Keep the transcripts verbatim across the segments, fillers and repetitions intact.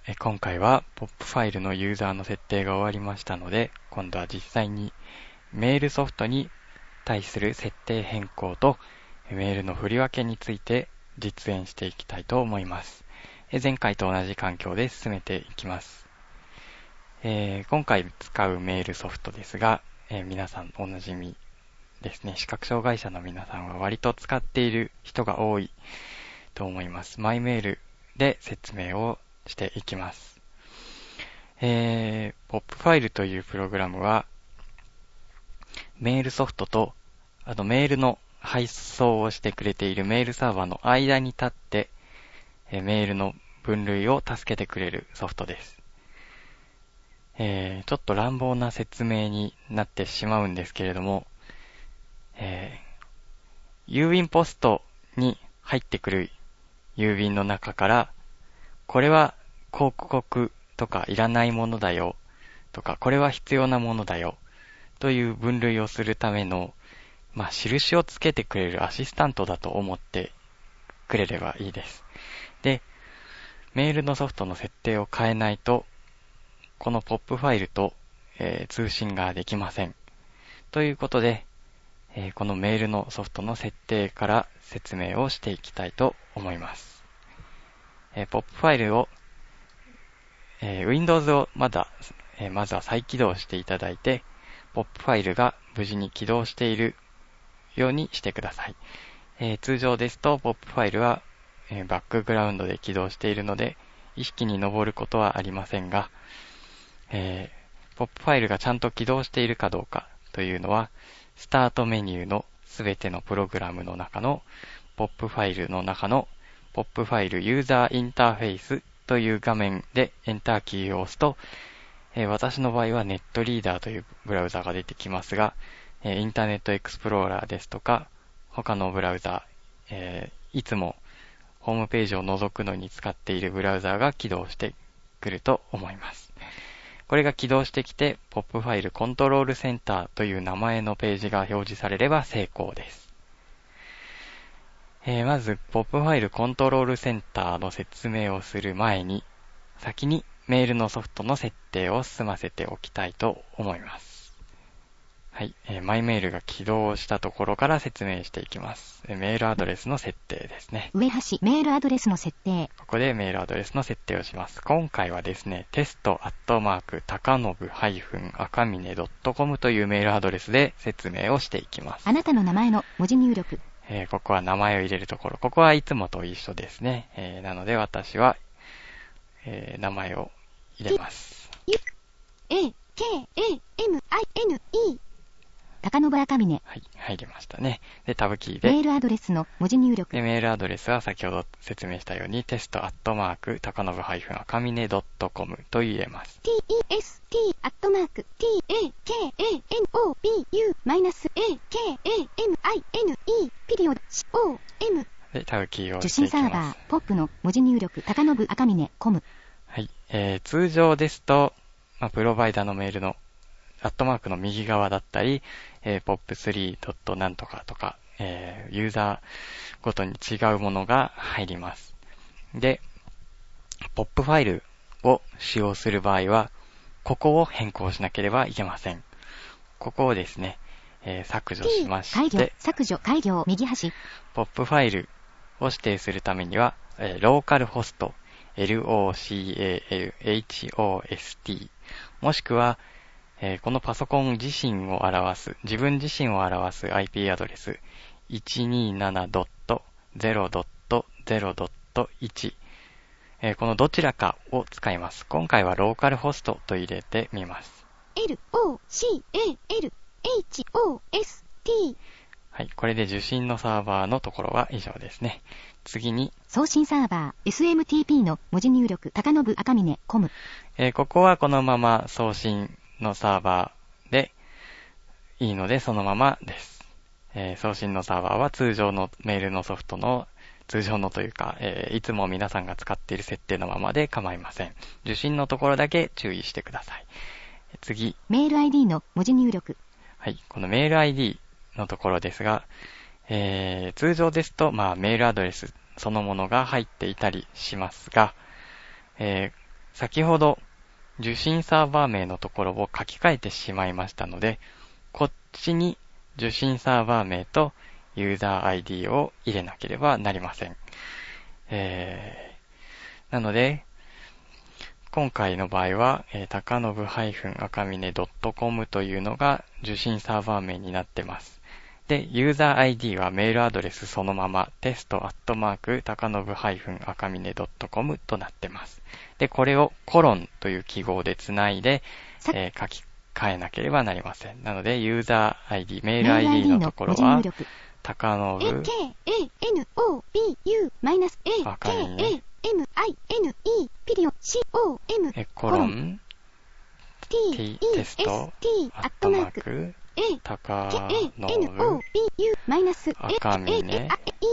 え今回は ポップ ファイルのユーザーの設定が終わりましたので、今度は実際にメールソフトに対する設定変更とメールの振り分けについて実演していきたいと思います。え前回と同じ環境で進めていきます。えー、今回使うメールソフトですが、えー、皆さんおなじみですね。視覚障害者の皆さんは割と使っている人が多いと思います。マイメールで説明をしていきます。えー、ポップ ファイルというプログラムはメールソフトとあとメールの配送をしてくれているメールサーバーの間に立って、えー、メールの分類を助けてくれるソフトです。えー、ちょっと乱暴な説明になってしまうんですけれども、えー、郵便ポストに入ってくる郵便の中から、これは広告とかいらないものだよとか、これは必要なものだよという分類をするための、まあ、印をつけてくれるアシスタントだと思ってくれればいいです。で、メールのソフトの設定を変えないと、この ポップ ファイルと、えー、通信ができません。ということで、えー、このメールのソフトの設定から説明をしていきたいと思います。えー、ポップ ファイルを、えー、Windows をまだ、えー、まずは再起動していただいて、ポップ ファイルが無事に起動しているようにしてください。えー、通常ですと、ポップ ファイルは、えー、バックグラウンドで起動しているので、意識に上ることはありませんが、えー、ポップ ファイルがちゃんと起動しているかどうかというのは、スタートメニューのすべてのプログラムの中の ポップ ファイルの中の ポップ ファイルユーザーインターフェイスという画面でエンターキーを押すと、えー、私の場合はネットリーダーというブラウザが出てきますが、えー、インターネットエクスプローラーですとか、他のブラウザ、えー、いつもホームページを覗くのに使っているブラウザが起動してくると思います。これが起動してきて、ポップ ファイルコントロールセンターという名前のページが表示されれば成功です。えー、まず、ポップ ファイルコントロールセンターの説明をする前に、先にメールのソフトの設定を済ませておきたいと思います。はい、えー、マイメールが起動したところから説明していきます。えー、メールアドレスの設定ですね。 上端メールアドレスの設定。 ここでメールアドレスの設定をします。今回はですね、テストアットマーク高信赤峰 .com というメールアドレスで説明をしていきます。 あなたの名前の文字入力。 えー、ここは名前を入れるところ。ここはいつもと一緒ですね。えー、なので私は、えー、名前を入れます。 A、K、A、M、I、N、E。高信赤峰。 はい、入りましたね。で、タブキーで。 メールアドレスの文字入力。 で、メールアドレスは先ほど説明したように、テストアットマーク、高信赤峰 .com と言えます。 test アットマーク takanobu マイナス akamiне ピリオド com で、タブキーを受押していきます。 信サーバー、ポップの文字入力、高信赤峰 .com。 はい、えー、通常ですと、まあ、プロバイダーのメールのアットマークの右側だったり、えー、ポップスリー なんとかとか、えー、ユーザーごとに違うものが入ります。で、ポップファイルを使用する場合は、ここを変更しなければいけません。ここをですね、えー、削除しまして、 解除、削除、解除、右端。 ポップファイルを指定するためには、えー、ローカルホスト、ローカルホスト、もしくは、えー、このパソコン自身を表す、自分自身を表す アイピー アドレス いちにーななドットゼロドットゼロドットいち、えー、このどちらかを使います。今回はローカルホストと入れてみます。 エル オー シー エー エル エイチ オー エス ティー。 はい、これで受信のサーバーのところは以上ですね。次に、 送信サーバー エスエムティーピー の文字入力、高信赤峰 .com。 えー、ここはこのまま送信のサーバーでいいのでそのままです。えー、送信のサーバーは通常のメールのソフトの通常のというか、えー、いつも皆さんが使っている設定のままで構いません。受信のところだけ注意してください。次。 メール アイディー の文字入力。 はい、このメール アイディー のところですが、えー、通常ですと、まあ、メールアドレスそのものが入っていたりしますが、えー、 先ほど受信サーバー名のところを書き換えてしまいましたので、こっちに受信サーバー名とユーザー アイディー を入れなければなりません。えー、なので、今回の場合は、えー、高信赤峰 .com というのが受信サーバー名になってます。で、ユーザー アイディー はメールアドレスそのまま、テストアットマーク高信赤峰 .com となってます。で、これをコロンという記号でつないで、えー、書き換えなければなりません。なので、ユーザー アイディー、メール アイディー のところは、高信ケーエーエヌオービーユー マイナス エーケーエーエムアイエヌイー ピリオ シーオーエムコロン T テストアットマーク高信赤峰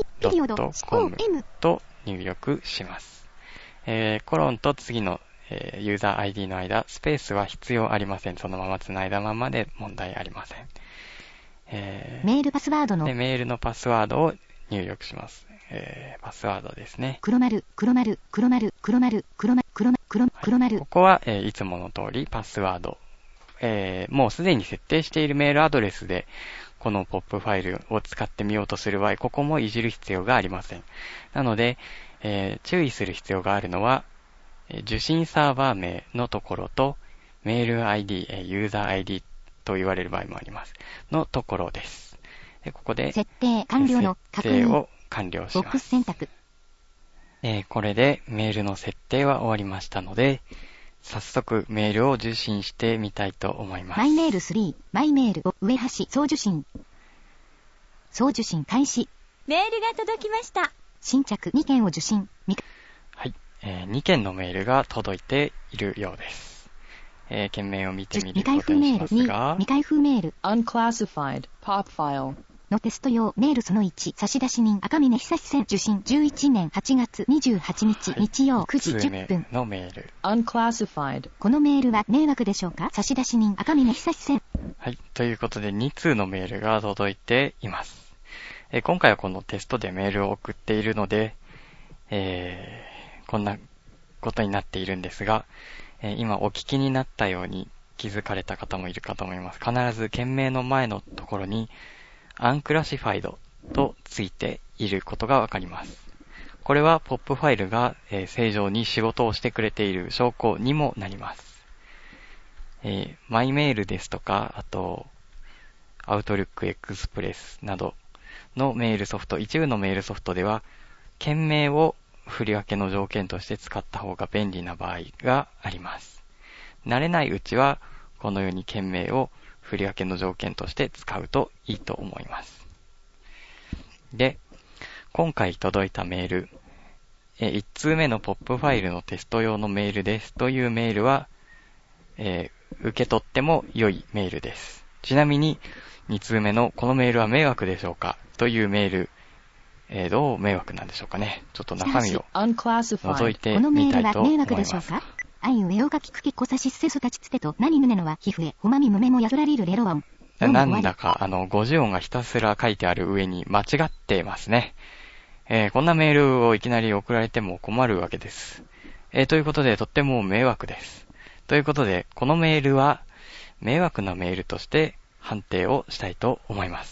.com と入力します。えー、コロンと次の、えー、ユーザー アイディー の間、スペースは必要ありません。そのまま繋いだままで問題ありません。えー、 メールパスワードのでメールのパスワードを入力します。えー、パスワードですね。 黒丸、黒丸、黒丸、黒丸、黒丸、黒丸、黒丸、黒丸。 ここは、えー、いつもの通りパスワード。えー、もうすでに設定しているメールアドレスで、このポップファイルを使ってみようとする場合、ここもいじる必要がありません。なので、えー、注意する必要があるのは、受信サーバー名のところと、メール アイディー、ユーザー アイディー と言われる場合もあります。のところです。でここで、 設定完了の確認設定を完了します。 ボックス選択。 えー、これでメールの設定は終わりましたので、早速メールを受信してみたいと思います。 マイメールスリー、マイメールを上端、送受信。送受信開始。 メールが届きました。 新着にけんを受信。 はい、えー、にけんのメールが届いているようです。えー、件名を見てみることにしますが、 未開封メール unclassified pop file のテスト用メールそのいち差出人赤峰久志線受信じゅういちねんはちがつにじゅうはちにち、はい、日曜くじじゅっぷんのメール unclassified このメールは迷惑でしょうか差出人赤峰久志線。 はい、ということでにつうのメールが届いています。えー、今回はこのテストでメールを送っているので、えー、こんなことになっているんですが、えー、今お聞きになったように気づかれた方もいるかと思います。必ず件名の前のところにアンクラシファイドとついていることがわかります。これはポップファイルが、えー、正常に仕事をしてくれている証拠にもなります。えー、マイメールですとか、あと、アウトルックエクスプレスなどのメールソフト、一部のメールソフトでは、件名を振り分けの条件として使った方が便利な場合があります。慣れないうちは、このように件名を振り分けの条件として使うといいと思います。で、今回届いたメール、えいち通目のポップファイルのテスト用のメールですというメールは、えー、受け取っても良いメールです。ちなみにに通目のこのメールは迷惑でしょうかというメール、えー、どう迷惑なんでしょうかね。ちょっと中身を覗いてみたいと思います。このメールは迷惑でしょうか。 あいうえおかきくきこさしっせそたちつてと何ぬねのは皮膚へほまみむめもやふらりるレロワン。 なんだかあのごじ音がひたすら書いてある上に間違ってますね。えー、こんなメールをいきなり送られても困るわけです。えー、ということでとっても迷惑です。ということでこのメールは迷惑なメールとして判定をしたいと思います。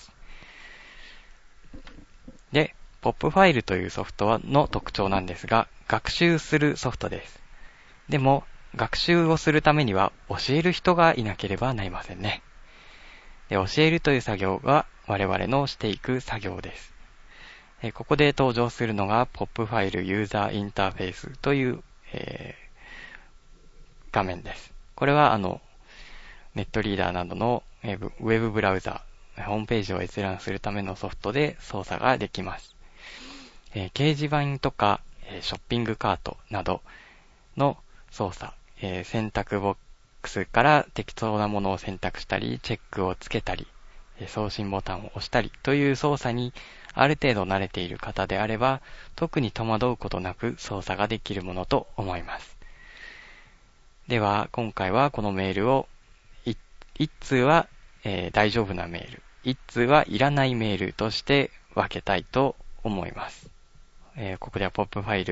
で、ポップファイルというソフトの特徴なんですが、学習するソフトです。でも、学習をするためには教える人がいなければなりませんね。で、教えるという作業が我々のしていく作業です。えここで登場するのがポップファイルユーザーインターフェースという、えー、画面です。これはあの、ネットリーダーなどのウェブ、ウェブブラウザ、ホームページを閲覧するためのソフトで操作ができます。えー、掲示板とか、えー、ショッピングカートなどの操作、えー、選択ボックスから適当なものを選択したり、チェックをつけたり、えー、送信ボタンを押したりという操作にある程度慣れている方であれば、特に戸惑うことなく操作ができるものと思います。では、今回はこのメールを一通は、えー、大丈夫なメール、一通はいらないメールとして分けたいと思います。えー、ここではポップファイルの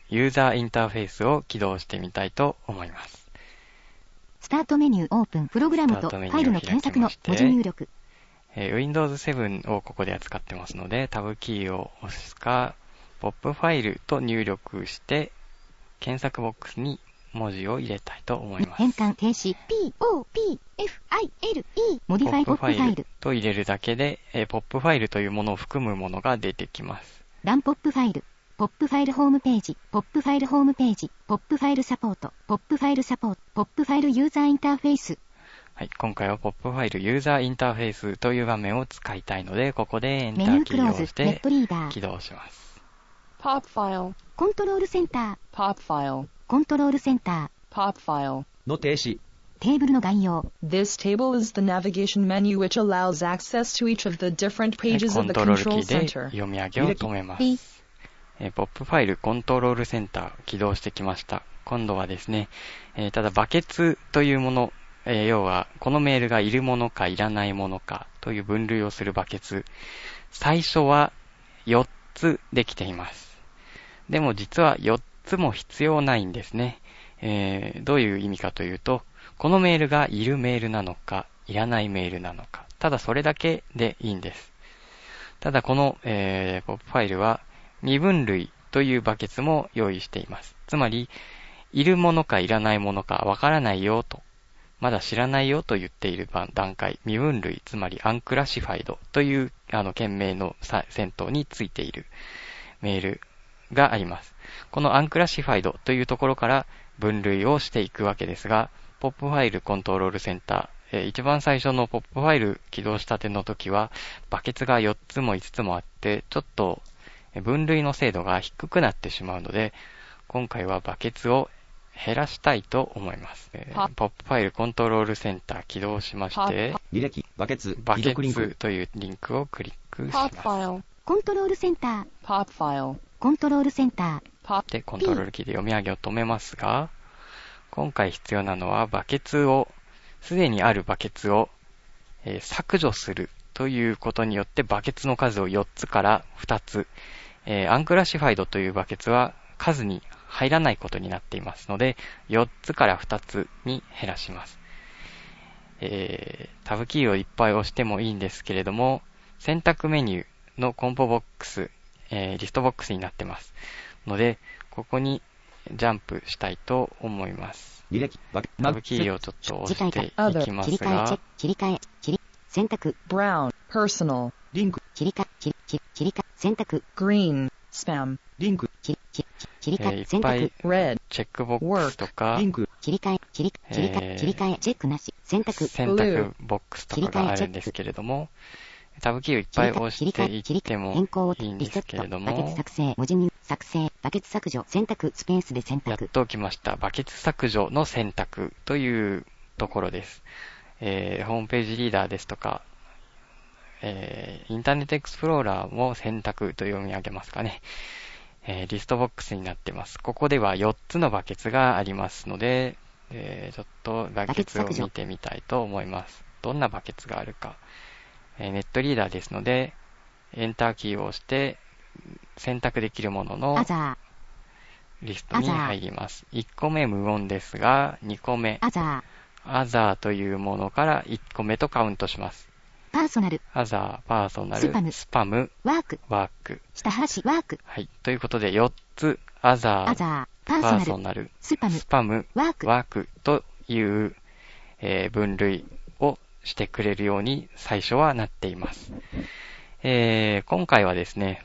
ユーザーインターフェースを起動してみたいと思います。 スタートメニューオープン、プログラムとファイルの検索の文字入力。 えー、ウィンドウズセブン をここで扱ってますので、タブキーを押すか、ポップファイルと入力して、検索ボックスに文字を入れたいと思います。 変換停止、ピーオーピーエフアイエルイー、モディファイポップファイルと入れるだけで、えー、ポップファイルというものを含むものが出てきます。 ランポップファイル、ポップファイルホームページ、ポップファイルホームページ、ポップファイルサポート、ポップファイルサポート、ポップファイルユーザーインターフェース。 はい、今回はポップファイルユーザーインターフェースという画面を使いたいので、ここでエンターキーを押して起動します。 Pop file。 コントロールセンター。 Pop file。 コントロールセンター。Pop file。 の停止。 テーブルの概要。 This table is the navigation menu which allows access to each of the different pages of the control center. コントロールキーで読み上げを止めます。えー、ポップファイルコントロールセンター起動してきました。今度はですね、えー、ただバケツというもの、えー、要はこのメールがいるものかいらないものかという分類をするバケツ。最初はよっつできています。でも実はよっつも必要ないんですね。えー、どういう意味かというと、このメールがいるメールなのかいらないメールなのか、ただそれだけでいいんです。ただこの、えー、ポップファイルは未分類というバケツも用意しています。つまり、いるものかいらないものかわからないよと、まだ知らないよと言っている段階、未分類、つまりアンクラシファイドというあの件名の先頭についているメールがあります。このアンクラシファイドというところから分類をしていくわけですが、ポップファイルコントロールセンター、えー、一番最初のポップファイル起動したての時は、バケツがよっつもいつつもあって、ちょっと分類の精度が低くなってしまうので、今回はバケツを減らしたいと思います。えー、ポップファイルコントロールセンター起動しまして、 履歴、バケツ、 バケツというリンクをクリックします。 コントロールセンター、 Pop file。 コントロールセンター。で、コントロールキーで読み上げを止めますが、今回必要なのはバケツを、すでにあるバケツを、えー、削除するということによってバケツの数をよっつからふたつ、えー、アンクラシファイドというバケツは数に入らないことになっていますので、よっつからふたつに減らします。えー、タブキーをいっぱい押してもいいんですけれども、選択メニューのコンポボックス、えー、リストボックスになってますので、ここにジャンプしたいと思います。 履歴、 タブキーをちょっと押していきますが、 切り替え、切り、選択、 Brown、Personal、 リンク、 切り替え、切り、切り替え、選択、 Green、Spam、 リンク、 切り、切り替え、 えー、 選択、 Red、 チェックボックスとか、 リンク、 切り替え、切り、切り替え、切り替え、チェックなし、選択、 選択ボックスとかがあるんですけれども、タブキーをいっぱい押していってもいいんですけれども、 バケツ作成、文字入作成、バケツ削除、選択、スペースで選択。 やっときました。バケツ削除の選択というところです。えー、ホームページリーダーですとか、えー、インターネットエクスプローラーも選択と読み上げますかね。えー、リストボックスになってます。ここではよっつのバケツがありますので、えー、ちょっとバケツを見てみたいと思います。どんなバケツがあるか。えー、ネットリーダーですので、エンターキーを押して選択できるもののリストに入ります。いっこめ無音ですが、にこめアザー、アザーというものからいっこめとカウントします。 パーソナル、 アザー、パーソナル、 スパム、 スパム、 ワーク、 ワーク、 下端、ワーク。 はい。ということでよっつ、アザー、 アザー、パーソパーナル、 ソナル、 スパム、 スパム、 ワーク、 ワークという、えー、分類をしてくれるように最初はなっています。えー、今回はですね、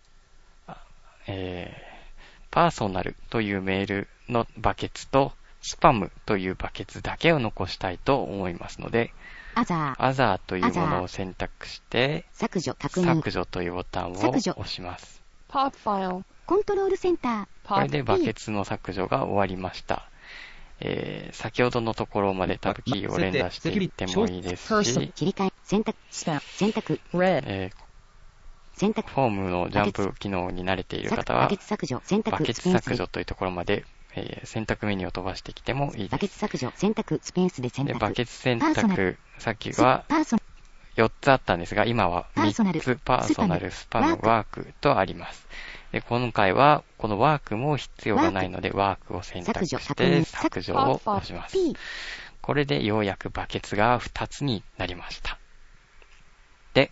えー、パーソナルというメールのバケツとスパムというバケツだけを残したいと思いますので、 アザー、 アザーというものを選択して、 削除、確認、 削除というボタンを押します。 Pop file、 コントロールセンター、 これでバケツの削除が終わりました。えー、先ほどのところまでタブキーを連打していってもいいですし、 切り替え、選択、選択、 えー、 選択、 フォームのジャンプ機能に慣れている方は、 バケツ削除、選択、 バケツ削除というところまで、えー、選択メニューを飛ばしてきてもいいです。 バケツ削除、選択、スペースで選択。 バケツ選択、さっきはよっつあったんですが、今はみっつ、パーソナル、スパム、ワークとあります。 で、今回はこのワークも必要がないので、ワークを選択して削除を押します。これでようやくバケツがふたつになりました。で、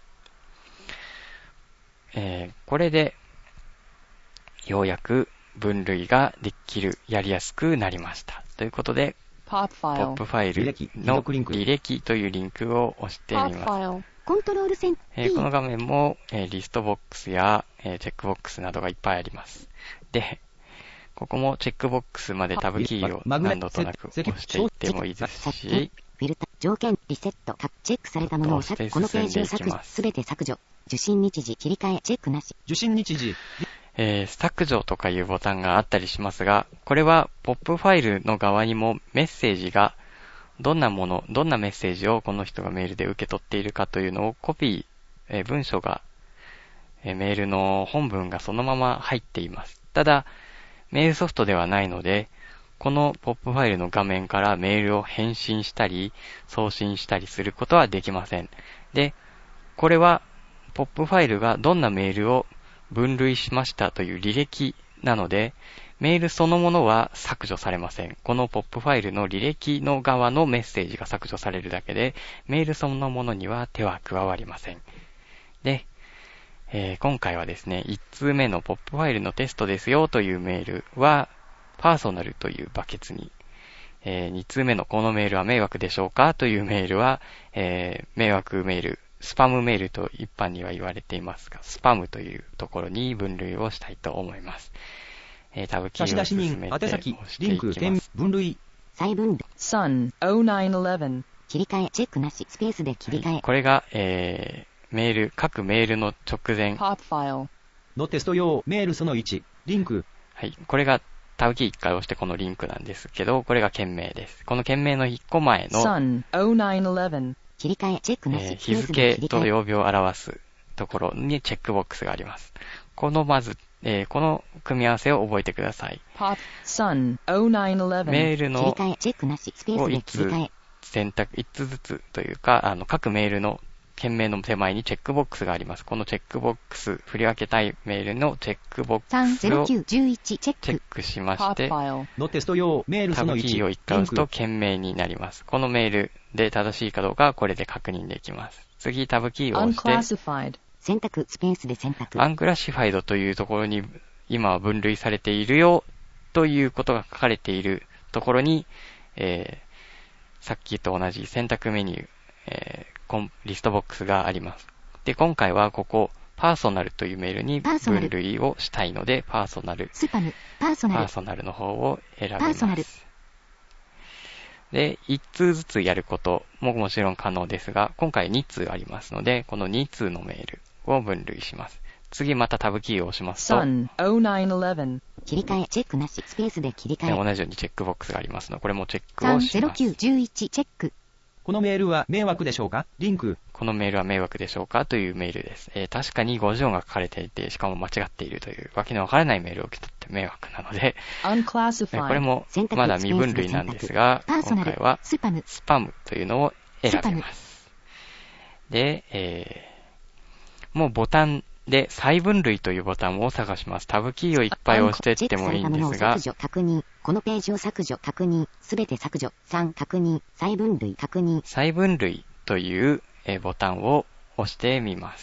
えー、これでようやく分類ができる、やりやすくなりました。ということで、ポップファイルの履歴というリンクを押してみます。 コントロール線、 えー、この画面も、えー、リストボックスや、えー、チェックボックスなどがいっぱいあります。で、ここもチェックボックスまでタブキーを何度となく押していってもいいですし、 フィルター、条件、リセット、チェックされたものを削除、このページを削除、すべて削除、受信日時、切り替え、チェックなし。 受信日時。 えー、削除とかいうボタンがあったりしますが、これはポップファイルの側にもメッセージがどんなもの、どんなメッセージをこの人がメールで受け取っているかというのをコピー、えー、文章が、えー、メールの本文がそのまま入っています。ただ、メールソフトではないので、このポップファイルの画面からメールを返信したり、送信したりすることはできません。で、これはポップファイルがどんなメールを分類しましたという履歴なので、メールそのものは削除されません。このポップファイルの履歴の側のメッセージが削除されるだけで、メールそのものには手は加わりません。で、えー、今回はですね、いち通目のポップファイルのテストですよというメールは、パーソナルというバケツに、えー、に通目のこのメールは迷惑でしょうかというメールは、えー、迷惑メール、スパムメールと一般には言われていますが、スパムというところに分類をしたいと思います。えー、タブキーを進めて押していきます。 分類。 再分類。 サンゼロきゅういち切り替え、チェックなし、スペースで切り替え。 はい、これが、えー、メール、各メールの直前。 のテスト用メールそのいち、リンク。 はい、これがタブキーいっかい押してこのリンクなんですけど、これが件名です。この件名のいっこまえの、 サンゼロきゅういち切り替え、チェックなし、 えー、日付と曜日を表すところにチェックボックスがあります。このまず、えー、この組み合わせを覚えてください。 サンゼロきゅういちメールの切り替え、チェックなし、スペースで切り替え。 選択、いつつずつというか、あの、各メールの件名の手前にチェックボックスがあります。このチェックボックス、振り分けたいメールのチェックボックスをさんゼロきゅういちチェックしまして、 のテスト用メールそのいち、 タブキーをいっかい押すと件名になります。このメールで正しいかどうかはこれで確認できます。次、タブキーを押して、 選択、スペースで選択。 アンクラシファイドというところに今は分類されているよということが書かれているところに、えー、さっきと同じ選択メニュー、えー、コンリストボックスがあります。で、今回はここ、パーソナルというメールに分類をしたいので、パーソナル、 スパム、パーソナル、 パーソナルの方を選びます。で、いち通ずつやることももちろん可能ですが、今回に通ありますので、このに通のメールを分類します。次またタブキーを押しますと、 ゼロきゅういち切り替え、チェックなし、スペースで切り替え。 同じようにチェックボックスがありますので、これもチェックをします。 さんゼロきゅういちチェック。 このメールは迷惑でしょうか？リンク。 このメールは迷惑でしょうかというメールです。えー、確かにごじ音が書かれていて、しかも間違っているというわけのわからないメールを受け取って迷惑なので、これもまだ未分類なんですが、今回はスパム、スパムというのを選びます。で、えー、もうボタンで再分類というボタンを探します。タブキーをいっぱい押していってもいいんですが、 確認、このページを削除、確認、すべて削除、さん確認、再分類確認。 再分類というボタンを押してみます。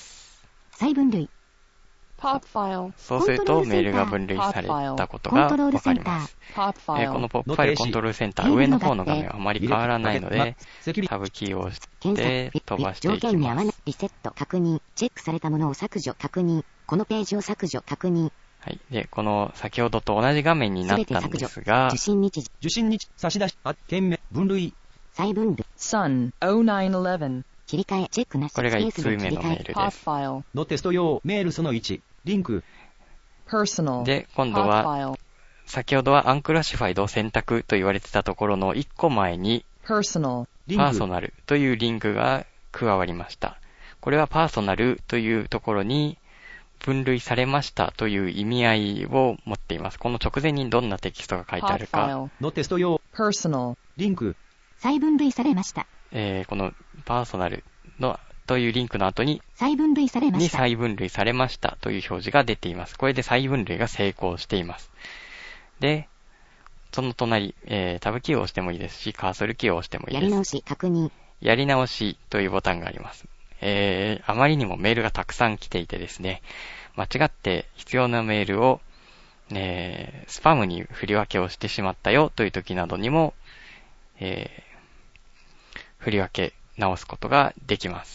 再分類。 そうするとメールが分類されたことがわかります。えー、このポップファイルコントロールセンター、上の方の画面はあまり変わらないので、タブキーを押して飛ばしていきます。条件に合わないリセット確認、チェックされたものを削除確認、このページを削除確認。 はい。で、この先ほどと同じ画面になったんですが、 受信日時、 受信日、差し出し、あ、件名、分類。 再分類。 サンゼロきゅういち切り替え、チェックなし。 これがいち通目のメールです。 のテスト用メールそのいち、リンク。 で、今度は、先ほどはアンクラシファイドを選択と言われてたところのいっこまえに、パーソナルというリンクが加わりました。これはパーソナルというところに分類されましたという意味合いを持っています。この直前にどんなテキストが書いてあるか。 のテスト用、リンク。 再分類されました。 えー、このパーソナルのというリンクの後に、 再分類されまにした。 再分類されましたという表示が出ています。これで再分類が成功しています。で、その隣、えー、タブキーを押してもいいですし、カーソルキーを押してもいいです。 やり直し、確認。 やり直しというボタンがあります。えー、あまりにもメールがたくさん来ていてですね、間違って必要なメールを、えー、スパムに振り分けをしてしまったよという時などにも、えー、振り分け直すことができます。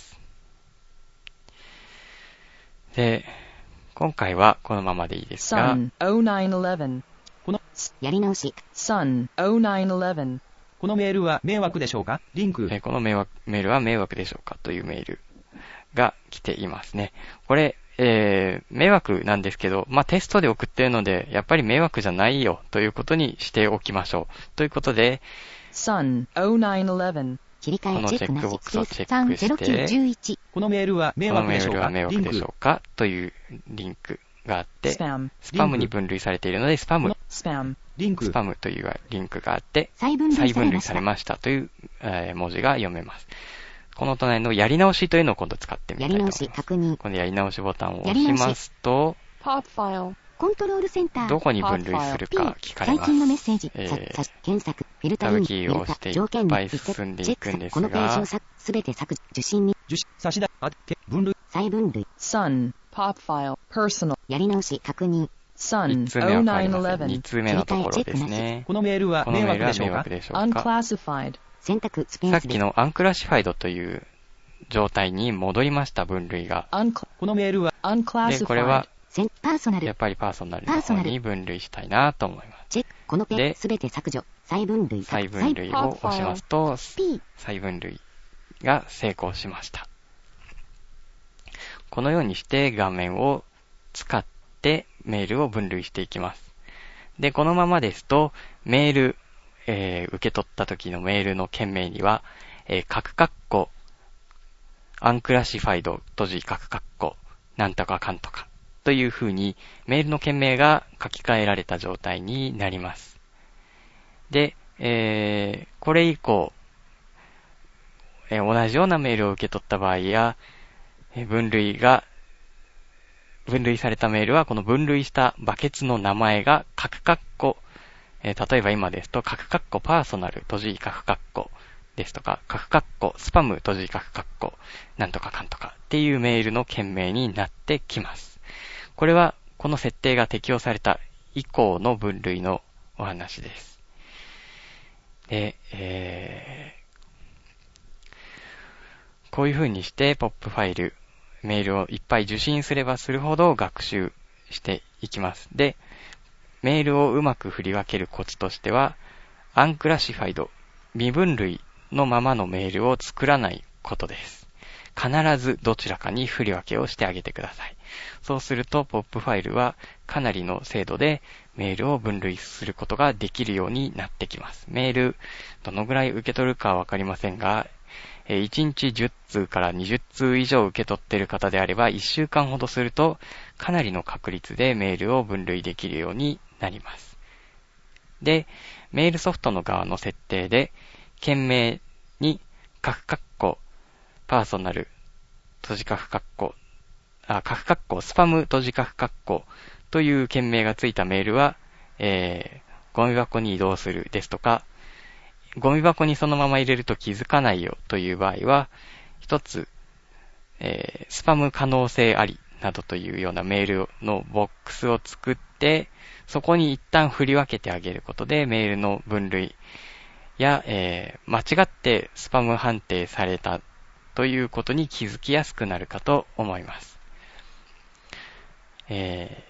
で、今回はこのままでいいですが、 Sun ゼロきゅういちこの、 やり直し。 Sun ゼロきゅういちこのメールは迷惑でしょうか？リンク。 えーこの迷惑メールは迷惑でしょうかというメールが来ていますね。これ、えー、迷惑なんですけど、まあ、テストで送ってるので、やっぱり迷惑じゃないよということにしておきましょう。ということで、 Sun ゼロきゅういち切り替えチェックなし。 このチェックボックスをチェックしてさんゼロきゅういちこのメールは迷このメ惑でしょうか？ ールは迷惑リンクでしょ。うかというリンクがあって、 Spam スパムに分類されているので、スパム、 Spam リンク。 スパムというリンクがあって、 再分類再分類されました。 されましたという、えー文字が読めます。この隣のやり直しというのを今度使ってみたいと思います。 やり直し、確認。 このやり直しボタンを押しますと、 Path file. コントロールセンター。 どこに分類する P か聞かれます。 最近のメッセージ、 えーささ検索、フィルターイン、 タブキーを押して条件にいっぱい進んでいくんですがチェックこのページをさすべて削除、受信に、 受信、差し出、あて、分類。 再分類、 Sun Path file. Personal やり直し、確認。 Sun いちつゼ目は変わりません。 ロきゅういちにつめのところですね。 このメールはこの迷メールは迷惑でしょうか？ 惑でしょうか？ Unclassified 選択、スペースで。 さっきのアンクラシファイドという状態に戻りました、分類が。 Uncl- このメールは、 で、これ Unclassified は、 せんパーソナル、 やっぱりパーソナルの方に分類したいなと思います。 チェック、このペーでジすべて削除、再分類、 再分類を押しますと、 P、 再分類が成功しました。このようにして画面を使ってメールを分類していきます。で、このままですと、メール、えー受け取った時のメールの件名には、えー、カクカッコ、アンクラシファイド、閉じ、カクカッコ、なんとかかんとか、という風に、メールの件名が書き換えられた状態になります。で、えーこれ以降、えー同じようなメールを受け取った場合や、えー分類が、分類されたメールは、この分類したバケツの名前が、カクカッコ、えー例えば今ですと、カクカッコパーソナル、閉じ、カクカッコですとか、カクカッコスパム、閉じ、カクカッコ、なんとかかんとかっていうメールの件名になってきます。これは、この設定が適用された以降の分類のお話です。で、えー、こういう風にして、ポップファイル、メールをいっぱい受信すればするほど学習していきます。で、メールをうまく振り分けるコツとしては、アンクラシファイド、未分類のままのメールを作らないことです。必ずどちらかに振り分けをしてあげてください。そうすると、ポップファイルはかなりの精度でメールを分類することができるようになってきます。メール、どのぐらい受け取るかはわかりませんが、いちにちじゅっつうからにじゅっつう以上受け取っている方であれば、いっしゅうかんほどすると、かなりの確率でメールを分類できるようになります。で、メールソフトの側の設定で、件名に、カクカッコ、パーソナル、閉じカクカッコ、あ、カクカッコ、スパム、閉じカクカッコという件名がついたメールは、えー、ゴミ箱に移動するですとか、ゴミ箱にそのまま入れると気づかないよという場合は、一つ、えー、スパム可能性ありなどというようなメールのボックスを作って、そこに一旦振り分けてあげることで、メールの分類や、えー、間違ってスパム判定されたということに気づきやすくなるかと思います。えー、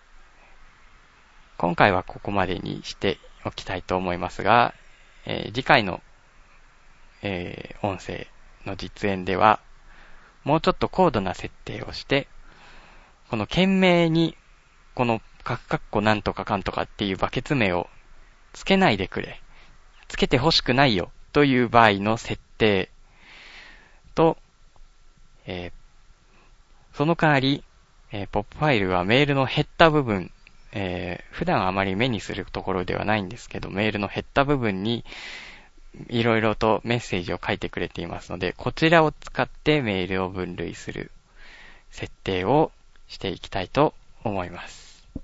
今回はここまでにしておきたいと思いますが、えー、次回の、えー、音声の実演では、もうちょっと高度な設定をして、この件名に、このカクカッコなんとかかんとかっていうバケツ名をつけないでくれ、つけて欲しくないよという場合の設定と、えー、その代わり、えー、ポップファイルはメールのヘッダー部分、えー、普段あまり目にするところではないんですけど、メールのヘッダー部分にいろいろとメッセージを書いてくれていますので、こちらを使ってメールを分類する設定をしていきたいと思います。